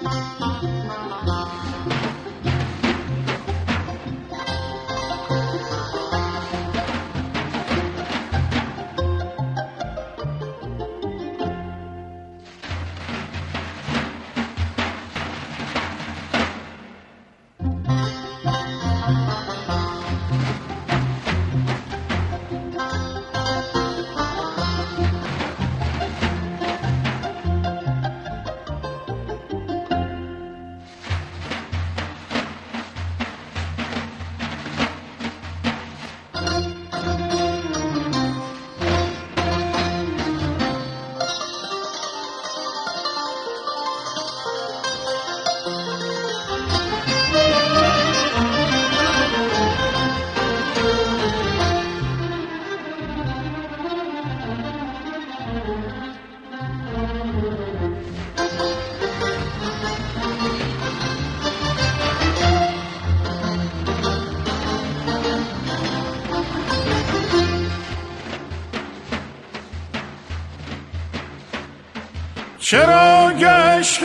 چرا گشته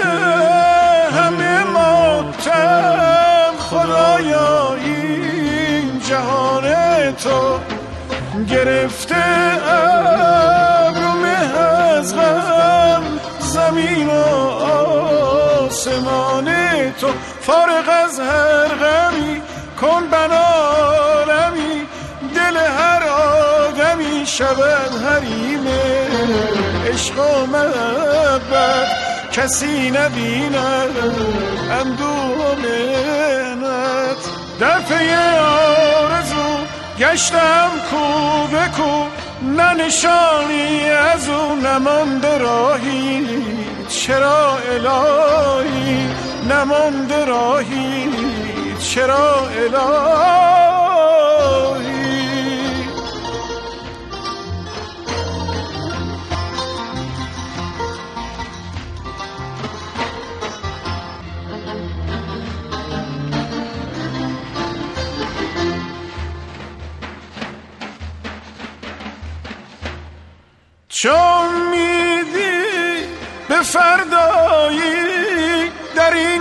همه ماتم خدایا این جهان تو گرفته ابر و مه از غم زمین و آسمان تو فارغ از هر غمی کن بنالمی دل هر آدمی شود حریم عشق و محبت کسی نبیند اندوه و منت در پی آرزو گشتم کو به کو نه نشانی از او نمانده راهی چرا الهی نمانده راهی چرا الهی چون میدی به فردایی در این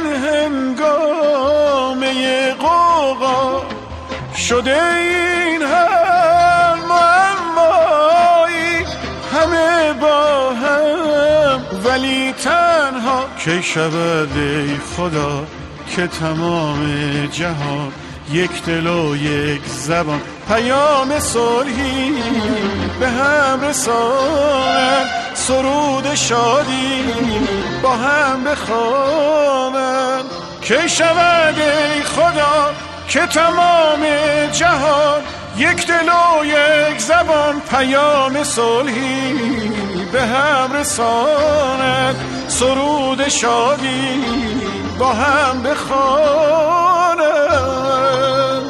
هنگامه غوغا شده این هم معمایی همه با هم ولی تنها کی شود ای خدا که تمام جهان یک دل و یک زبان پیام صلحی به هم رسانند سرود شادی با هم بخوانند کی شود ای خدا که تمام جهان یک دل و یک زبان پیام صلحی به هم رسانند سرود شادی با هم بخوانند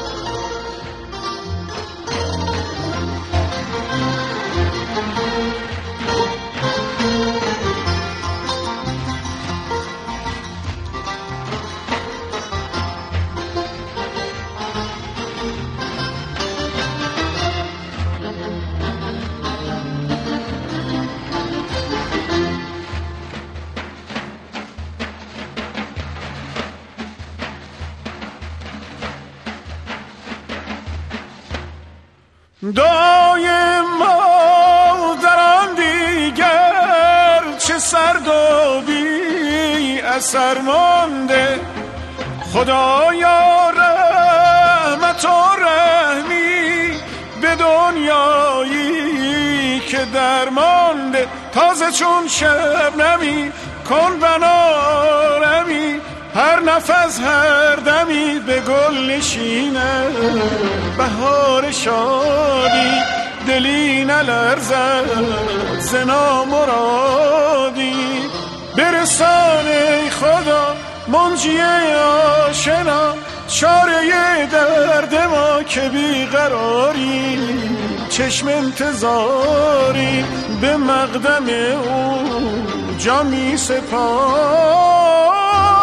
دعای ما در آن دیگر چه سرد و بی اثر مانده خدایا رحمت و رحمی به دنیایی که درمانده تازه چون شبنمی کن بنارمی هر نفس هر دمی به گل نشینه بهار شادی دلی نلرزد ز نامرادی برسان ای خدا منجی آشنا چاره درد ما که بیقراری چشم انتظاری به مقدم او جان می سپاریم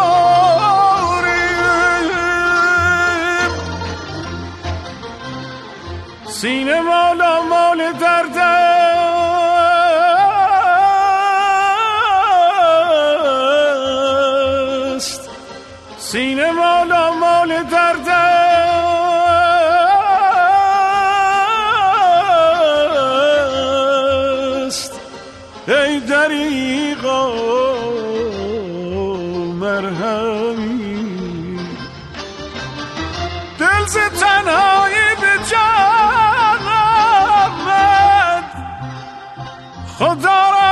سینه مالا مال درده مرهمی دل ز تنهایی به جان آمد خدا را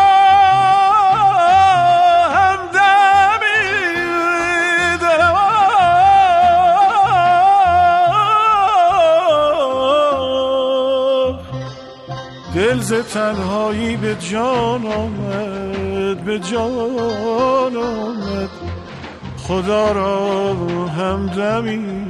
همدمی دل ز تنهایی به جان آمد به جان آمد خدا را همدمی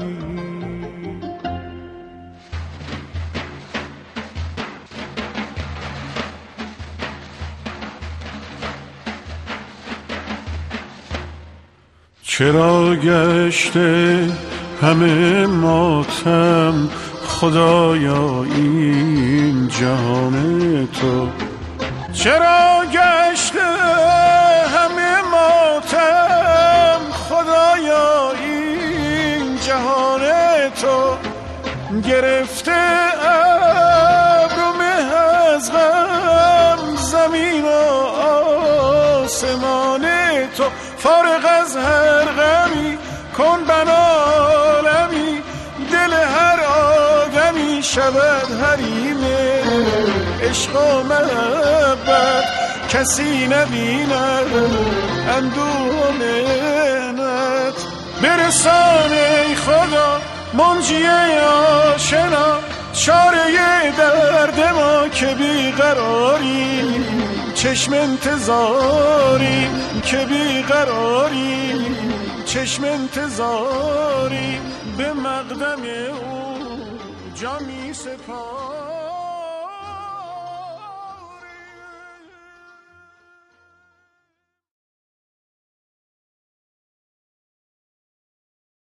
چرا گشته همه ماتم خدایا این جهان تو چرا گشته همه ماتم خدایا این جهان تو گرفته ابر از غم زمین و آسمان تو فارغ از هر غمی کن بنالمی دل هر آدمی شود حریم عشق و محبت کسی نبیند اندوه و محنت برسان ای خدا منجی آشنا چاره درد ما که بیقراری چشم انتظاری که بیقراری چشم انتظاری به مقدم او جا می سپاری